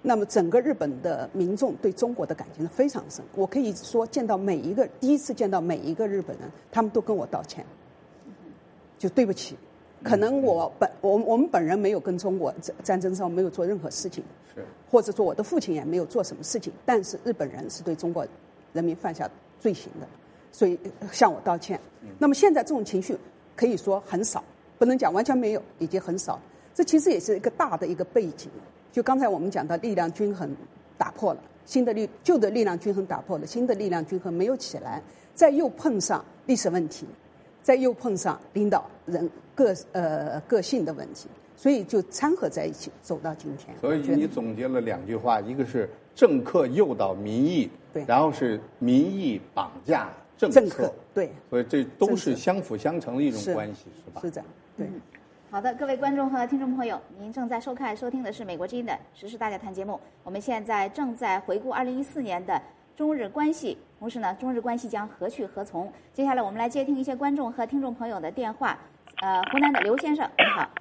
那么整个日本的民众对中国的感情是非常深。我可以说，见到每一个第一次见到每一个日本人，他们都跟我道歉，就对不起。可能我本我我们本人没有跟中国战争上没有做任何事情， 是或者说我的父亲也没有做什么事情，但是日本人是对中国人民犯下罪行的，所以向我道歉。那么现在这种情绪可以说很少，不能讲完全没有，已经很少。这其实也是一个大的一个背景。就刚才我们讲到力量均衡打破了，新的力旧的力量均衡打破了，新的力量均衡没有起来，再又碰上历史问题，再又碰上领导人个呃个性的问题，所以就掺和在一起走到今天。 所以你总结了两句话，一个是政客诱导民意， 对， 然后是民意绑架政策， 政客对， 所以这都是相辅相成的一种关系，是吧？ 是这样，对。 嗯好的，各位观众和听众朋友，您正在收看、收听的是美国之音的《时事大家谈》节目。我们现在正在回顾二零一四年的中日关系，同时呢，中日关系将何去何从？接下来我们来接听一些观众和听众朋友的电话。呃，湖南的刘先生，你好。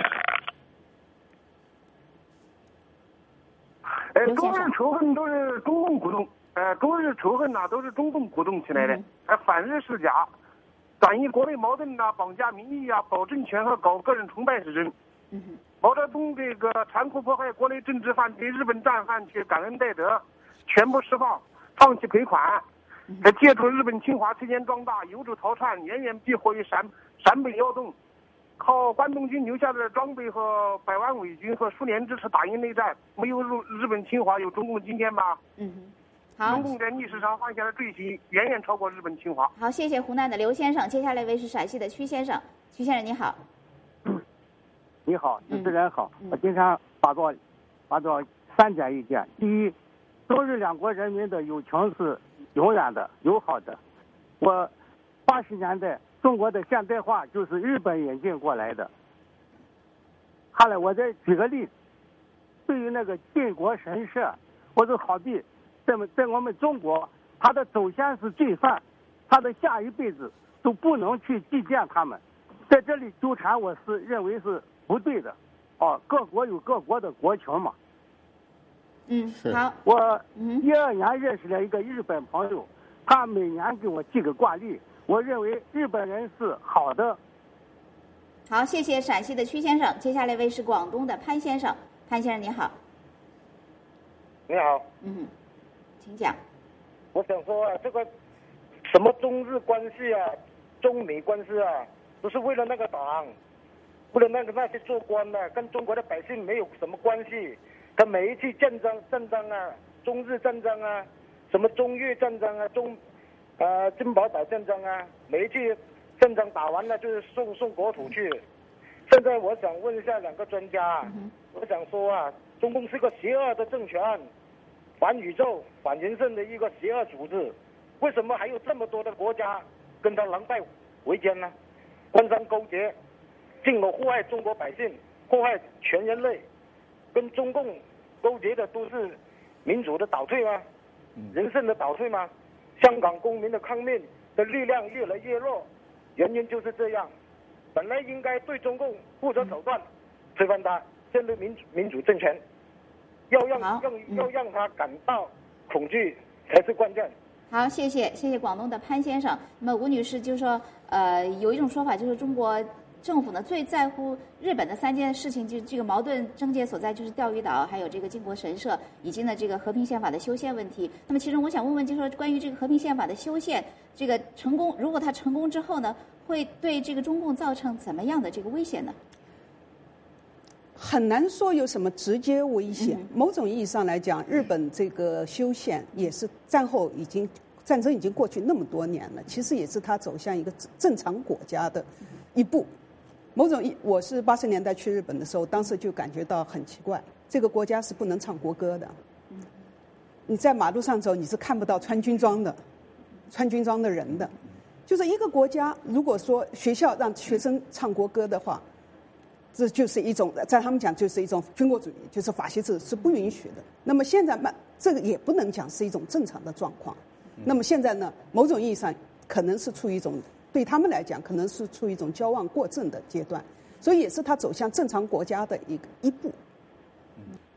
呃，中日仇恨都是中共鼓动，呃，中日仇恨呐、啊、都是中共鼓动起来的，呃，反日是假。转移国内矛盾呐、啊，绑架民意啊，保政权和搞个人崇拜是真。 嗯、 毛泽东这个残酷迫害国内政治犯、对日本战犯去感恩戴德，全部释放，放弃赔款，在借助日本侵华期间壮大，游走逃窜，远远避祸于陕陕北幺洞，靠关东军留下的装备和百万伪军和苏联支持打赢内战，没有入日本侵华，有中共今天吧？ 嗯中共在历史上犯下的罪行远远超过日本侵华。 好，谢谢湖南的刘先生。接下来一位是陕西的曲先生，曲先生你好。 你好，主持人好。嗯、我经常发表发表三点意见：第一，中日两国人民的友情是永远的、友好的。我八十年代中国的现代化就是日本引进过来的。后来我再举个例子，对于那个靖国神社，或者好比。在在我们中国，他的祖先是罪犯，他的下一辈子都不能去祭奠他们，在这里纠缠，我是认为是不对的。哦，各国有各国的国情嘛。 嗯，好。 我一二年认识了一个日本朋友，他每年给我寄个挂历，我认为日本人是好的。 好，谢谢陕西的曲先生。接下来一位是广东的潘先生，潘先生你好。 你好。 嗯。请讲。 我想说啊，这个什么中日关系啊，中美关系啊，都是为了那个党，为了那个那些做官的、啊，跟中国的百姓没有什么关系。他每一次战争战争啊，中日战争啊，什么中越战争啊，中呃珍宝岛战争啊，每一次战争打完了就是送送国土去。现在我想问一下两个专家，嗯、我想说啊，中共是个邪恶的政权。反宇宙、反人性的一个邪恶组织，为什么还有这么多的国家跟他狼狈为奸呢？官商勾结，进而祸害中国百姓，祸害全人类。跟中共勾结的都是民主的倒退吗？人性的倒退吗？香港公民的抗命的力量越来越弱，原因就是这样。本来应该对中共不择手段推翻他，建立民主民主政权。要让让要让他感到恐惧才是关键。 好，谢谢谢谢广东的潘先生。那么吴女士就说，呃，有一种说法就是中国政府呢最在乎日本的三件事情，就这个矛盾症结所在就是钓鱼岛，还有这个靖国神社，以及呢这个和平宪法的修宪问题。那么其中我想问问，就说关于这个和平宪法的修宪，这个成功，如果它成功之后呢，会对这个中共造成怎么样的这个威胁呢？ 很难说有什么直接威胁。嗯、某种意义上来讲，日本这个修宪也是战后已经战争已经过去那么多年了，其实也是他走向一个正常国家的一步。某种意，我是八十年代去日本的时候，当时就感觉到很奇怪，这个国家是不能唱国歌的。你在马路上走，你是看不到穿军装的、穿军装的人的。就是一个国家，如果说学校让学生唱国歌的话，这就是一种，在他们讲就是一种军国主义，就是法西斯是不允许的。那么现在慢，这个也不能讲是一种正常的状况。那么现在呢，某种意义上可能是处于一种，对他们来讲可能是处于一种矫枉过正的阶段，所以也是他走向正常国家的一个一步。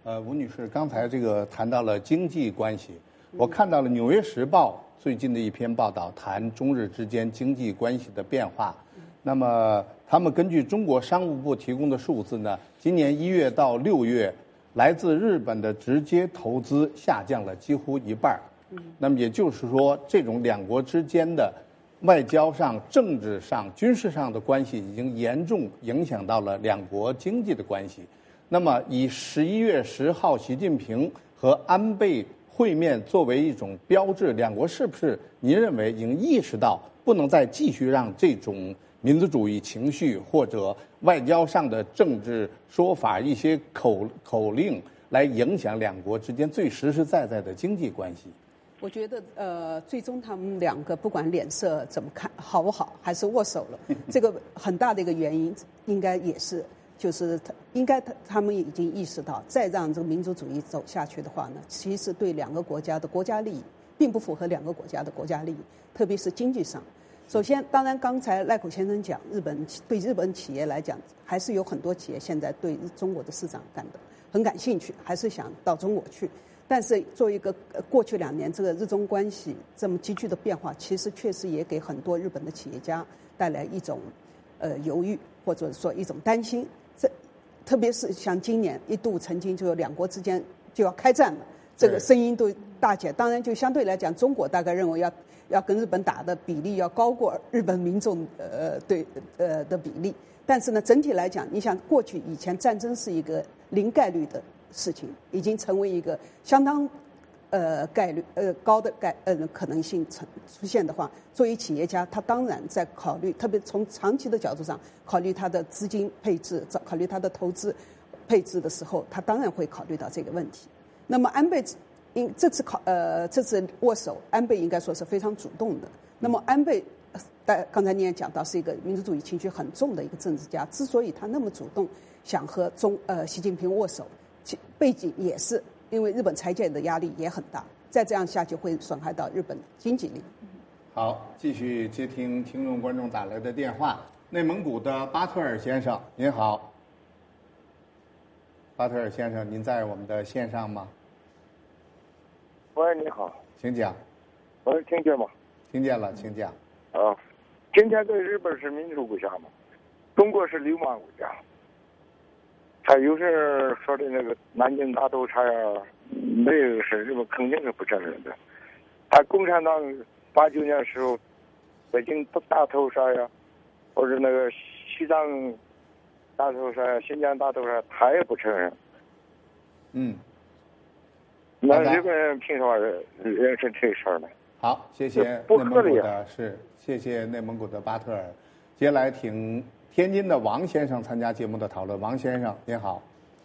呃，吴女士刚才这个谈到了经济关系，我看到了《纽约时报》最近的一篇报道，谈中日之间经济关系的变化。那么，他们根据中国商务部提供的数字呢，今年一月到六月，来自日本的直接投资下降了几乎一半。那么也就是说，这种两国之间的外交上、政治上、军事上的关系已经严重影响到了两国经济的关系。那么，以十一月十号习近平和安倍会面作为一种标志，两国是不是您认为已经意识到不能再继续让这种民族主义情绪或者外交上的政治说法、一些口口令来影响两国之间最实实在在的经济关系？ 我觉得，呃，最终他们两个不管脸色怎么看，好不好，还是握手了。这个很大的一个原因，应该也是，就是他应该他他们已经意识到，再让这个民族主义走下去的话呢，其实对两个国家的国家利益，并不符合两个国家的国家利益，特别是经济上。首先，当然刚才赖口先生讲，日本对日本企业来讲，还是有很多企业现在对中国的市场感到很感兴趣，还是想到中国去。但是作为一个过去两年这个日中关系这么急剧的变化，其实确实也给很多日本的企业家带来一种呃犹豫，或者说一种担心。这特别是像今年一度曾经就有两国之间就要开战了，这个声音都大起来。当然，就相对来讲，中国大概认为要要跟日本打的比例要高过日本民众呃对呃的比例。但是呢，整体来讲，你想过去以前战争是一个零概率的事情，已经成为一个相当呃概率呃高的概呃可能性出出现的话，作为企业家，他当然在考虑，特别从长期的角度上考虑他的资金配置，考虑他的投资配置的时候，他当然会考虑到这个问题。那么安倍因这次考呃这次握手，安倍应该说是非常主动的。那么安倍，呃、刚才你也讲到，是一个民族主义情绪很重的一个政治家，之所以他那么主动想和中呃习近平握手，其背景也是因为日本财界的压力也很大，再这样下去会损害到日本经济力。 好，继续接听听众观众打来的电话。内蒙古的巴特尔先生，您好。巴特尔先生，您在我们的线上吗？ 喂，你好， 请讲。 喂，听见吗？ 听见了，请讲。 啊，今天对日本是民主国家嘛，中国是流氓国家。他有时说的那个南京大屠杀呀，那个是日本肯定是不承认的。他共产党八九年的时候，北京大屠杀呀，或者那个西藏大屠杀呀、新疆大屠杀，他也不承认。 嗯。 那日本人凭什么认识这事儿呢？ 好，谢谢内蒙古的是，谢谢内蒙古的巴特尔。接下来请天津的王先生参加节目的讨论。王先生，您好。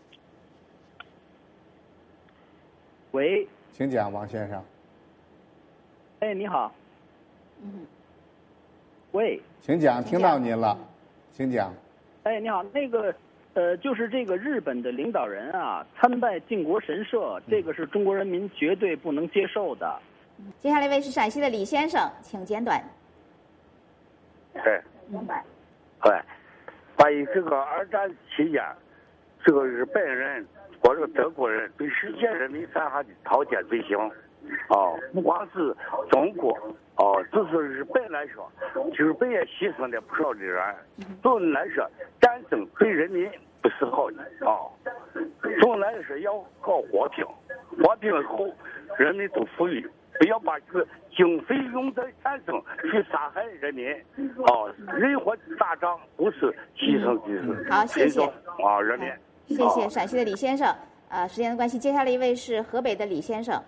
喂， 请讲，王先生。 哎，你好。 嗯。 喂。 请讲，听到您了，请讲。 哎，你好，那个。呃，就是这个日本的领导人啊，参拜靖国神社，这个是中国人民绝对不能接受的。 接下来一位是陕西的李先生，请简短。 对， 明白。 对，关于这个二战期间，这个日本人或者德国人对世界人民犯下的滔天罪行，哦，不光是中国，哦，就是日本来说，日本也牺牲了不少的人。总的来说，战争对人民不是好的啊。总的来说要搞和平，和平后人民都富裕，不要把这个经费用在战争去杀害人民。哦，任何打仗不是牺牲的是好，谢谢啊人民。 谢谢陕西的李先生。呃，时间的关系，接下来一位是河北的李先生。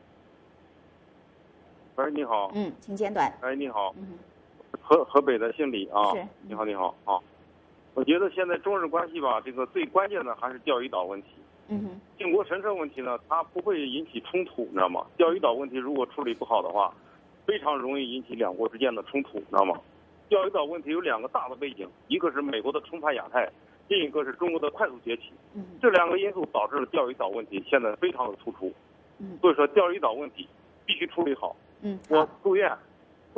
喂，你好。 嗯，请简短。 哎，你好。 嗯。 河河北的姓李啊。 是。 你好，你好啊。我觉得现在中日关系吧，这个最关键的还是钓鱼岛问题。 嗯哼。 靖国神社问题呢，它不会引起冲突，你知道吗？钓鱼岛问题如果处理不好的话，非常容易引起两国之间的冲突，你知道吗？钓鱼岛问题有两个大的背景，一个是美国的冲盘亚太，另一个是中国的快速崛起。 嗯。 这两个因素导致了钓鱼岛问题现在非常的突出。 嗯。 所以说钓鱼岛问题必须处理好。 嗯。 我祝愿，祝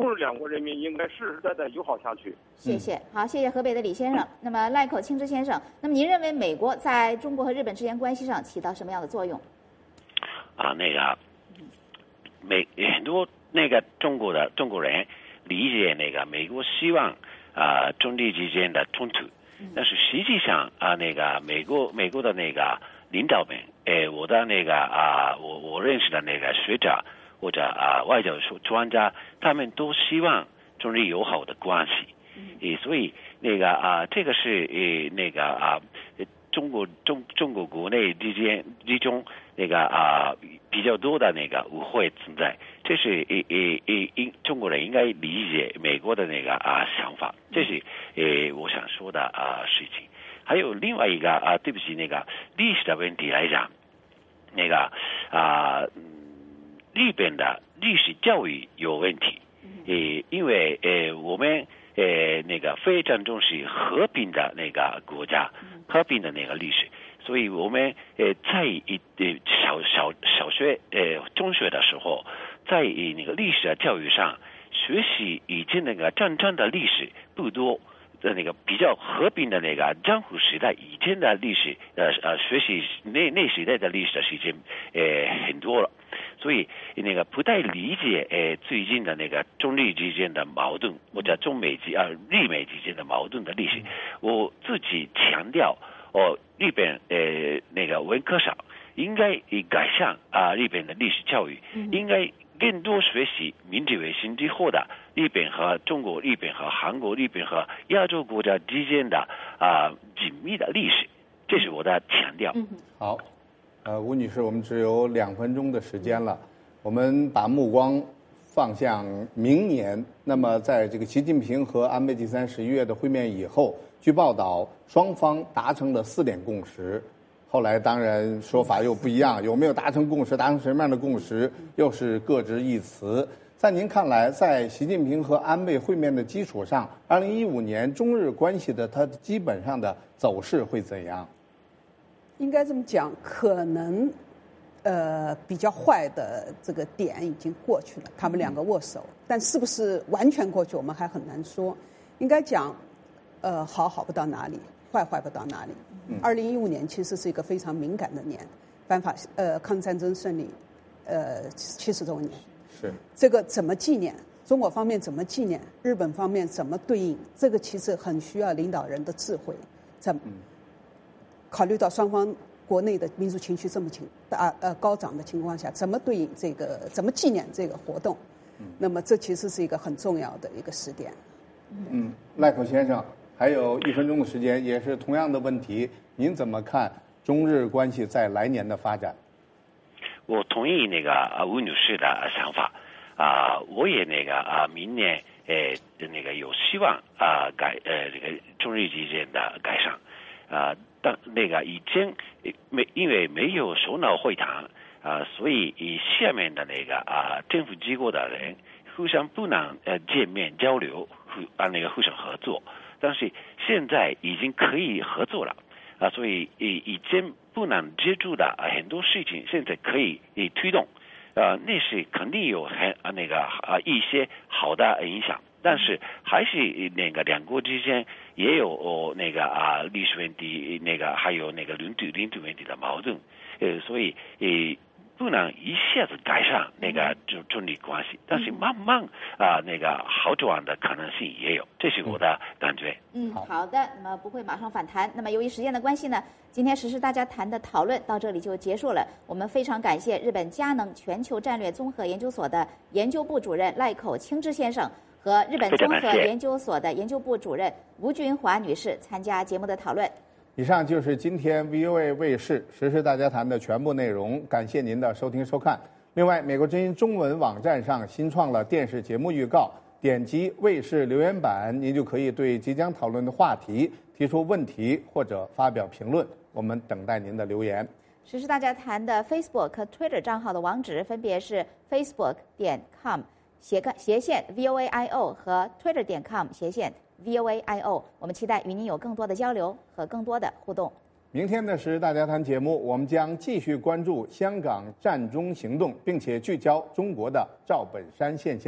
中日两国人民应该实实在在友好下去。 谢谢，好，谢谢河北的李先生。那么赖口清之先生，那么您认为美国在中国和日本之间关系上起到什么样的作用？ 啊，那个美很多那个中国的中国人理解那个美国希望啊、呃、中日之间的冲突，但是实际上啊那个美国美国的那个领导们，诶，我的那个啊我我认识的那个学者或者啊外交专家，他们都希望中日友好的关系，诶，所以那个啊这个是诶那个啊中国中中国国内之间之中那个啊比较多的那个误会存在，这是诶诶诶应中国人应该理解美国的那个啊想法，这是诶我想说的啊事情。还有另外一个啊，对不起，那个历史的问题来讲，那个啊，日本的历史教育有问题，诶，因为诶我们诶那个非常重视和平的那个国家，和平的那个历史，所以我们诶在一小小小学诶中学的时候，在那个历史的教育上学习以前那个战争的历史不多。的那个比较和平的那个江户时代以前的历史，呃呃，学习那那时代的历史的时间，呃很多了，所以那个不太理解呃最近的那个中日之间的矛盾或者中美之啊日美之间的矛盾的历史，我自己强调，哦，日本呃那个文科上应该改善啊日本的历史教育，应该更多学习明治维新之后的日本和中国、日本和韩国、日本和亚洲国家之间的啊、呃、紧密的历史，这是我的强调。 嗯、 好，呃，吴女士，我们只有两分钟的时间了，我们把目光放向明年。那么，在这个习近平和安倍晋三十一月的会面以后，据报道，双方达成了四点共识。后来当然说法又不一样，有没有达成共识，达成什么样的共识，又是各执一词。在您看来，在习近平和安倍会面的基础上，二零一五年中日关系的它基本上的走势会怎样？ 应该这么讲，可能呃比较坏的这个点已经过去了，他们两个握手，但是不是完全过去，我们还很难说。应该讲，呃，好好不到哪里，坏坏不到哪里。二零一五年其实是一个非常敏感的年，反法呃抗日战争胜利呃七十周年， 是这个怎么纪念？中国方面怎么纪念？日本方面怎么对应？这个其实很需要领导人的智慧。怎考虑到双方国内的民族情绪这么情大呃高涨的情况下，怎么对应这个？怎么纪念这个活动？那么这其实是一个很重要的一个时点。 嗯，赖口先生。还有一分钟的时间，也是同样的问题，您怎么看中日关系在来年的发展？ 我同意那个啊吴女士的想法啊，我也那个啊明年呃那个有希望啊改呃这个中日之间的改善啊，但那个以前没因为没有首脑会谈啊，所以以下面的那个啊政府机构的人互相不能呃见面交流，互啊那个互相合作。但是现在已经可以合作了啊，所以以以前不能接触的很多事情，现在可以推动，呃，那是肯定有很啊那个啊一些好的影响，但是还是那个两国之间也有、哦、那个啊历史问题，那个还有那个领土领土问题的矛盾，呃，所以呃。不能一下子改善那个中中日关系，但是慢慢啊、呃、那个好转的可能性也有，这是我的感觉。 嗯，好的，那么不会马上反弹。那么由于时间的关系呢，今天时事大家谈的讨论到这里就结束了。我们非常感谢日本佳能全球战略综合研究所的研究部主任赖口清之先生和日本综合研究所的研究部主任吴君华女士参加节目的讨论。 以上就是今天 V O A 卫视时事大家谈的全部内容，感谢您的收听收看。另外，美国之音中文网站上新创了电视节目预告，点击卫视留言板，您就可以对即将讨论的话题提出问题或者发表评论，我们等待您的留言。 时事大家谈的 Facebook 和 Twitter 账号的网址分别是 facebook 点 com 斜杠斜线 V O A I O 和 Twitter 点 com 斜线V O A I O， 我们期待与您有更多的交流和更多的互动。 明天的时事大家谈节目，我们将继续关注香港战中行动，并且聚焦中国的赵本山现象。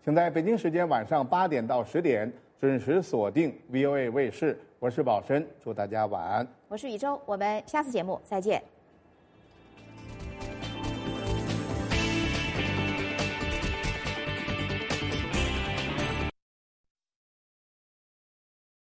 请在北京时间晚上八点到十点准时锁定 V O A 卫视。我是宝申，祝大家晚安。 我是宇宙，我们下次节目再见。